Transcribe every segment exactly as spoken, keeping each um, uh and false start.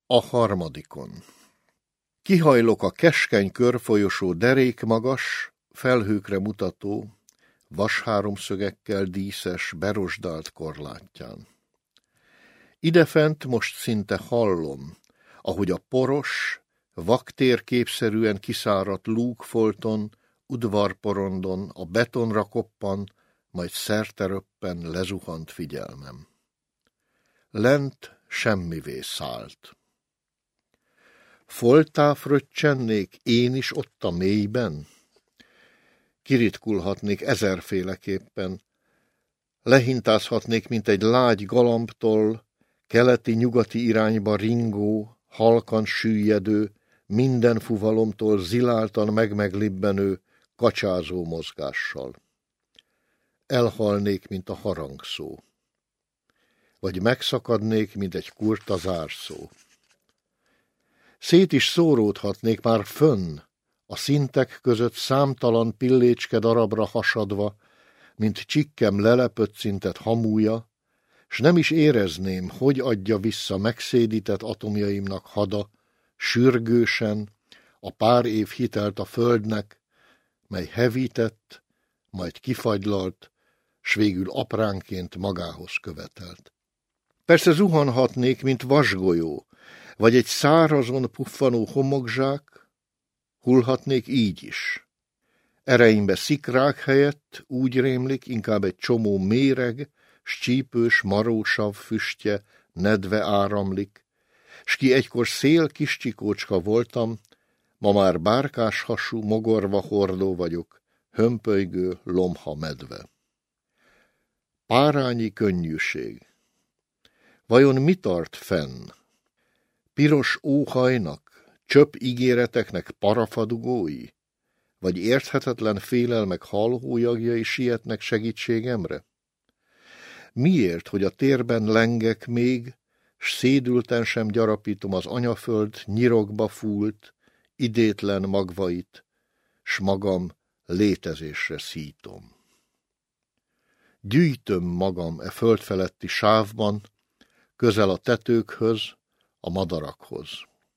A harmadikon. Kihajlok a keskeny körfolyosó derékmagas, felhőkre mutató, vasháromszögekkel díszes, berosdált korlátján. Idefent most szinte hallom, ahogy a poros, vaktérképszerűen kiszáradt lúgfolton, udvarporondon a betonra koppan, majd szerteröppen lezuhant figyelmem. Lent semmivé szállt. Folttá fröccsennék én is ott a mélyben? Kiritkulhatnék ezerféleképpen, lehintázhatnék, mint egy lágy galambtoll, keleti-nyugati irányba ringó, halkan süllyedő, minden fuvalomtól ziláltan megmeglibbenő, kacsázó mozgással. Elhalnék, mint a harangszó. Vagy megszakadnék, mint egy kurta zárszó. Szét is szóródhatnék már fönn, a szintek között számtalan pillécske darabra hasadva, mint csikkem lelepött szintet hamúja, s nem is érezném, hogy adja vissza megszédített atomjaimnak hada, sürgősen, a pár év hitelt a földnek, mely hevített, majd kifagylalt, s végül apránként magához követelt. Persze zuhanhatnék, mint vasgolyó, vagy egy szárazon puffanó homokzsák, hullhatnék így is. Ereimbe szikrák helyett úgy rémlik, inkább egy csomó méreg, s csípős marósav füstje nedve áramlik, s ki egykor szél kis csikócska voltam, ma már bárkás hasú, mogorva hordó vagyok, hömpölygő lomha medve. Párányi könnyűség. Vajon mi tart fenn? Piros óhajnak, csöpp ígéreteknek parafadugói? Vagy érthetetlen félelmek halhójagjai sietnek segítségemre? Miért, hogy a térben lengek még, s szédülten sem gyarapítom az anyaföld nyirokba fúlt, idétlen magvait, s magam létezésre szítom. Gyűjtöm magam e föld feletti sávban, közel a tetőkhöz, a madarakhoz.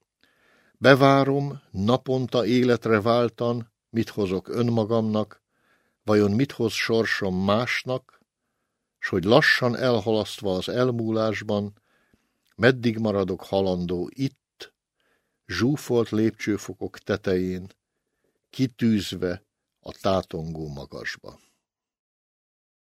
Bevárom, naponta életre váltan, mit hozok önmagamnak, vajon mit hoz sorsom másnak, s hogy lassan elhalasztva az elmúlásban, meddig maradok halandó itt, zsúfolt lépcsőfokok tetején, kitűzve a tátongó magasba.